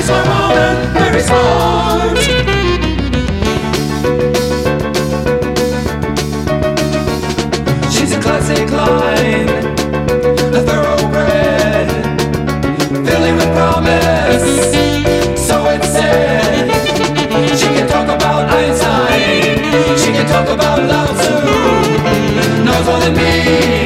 a woman, very smart. She's a classic line, a thoroughbred, filling with promise, so it's said. She can talk about Einstein, she can talk about Lao Tzu, knows more than me.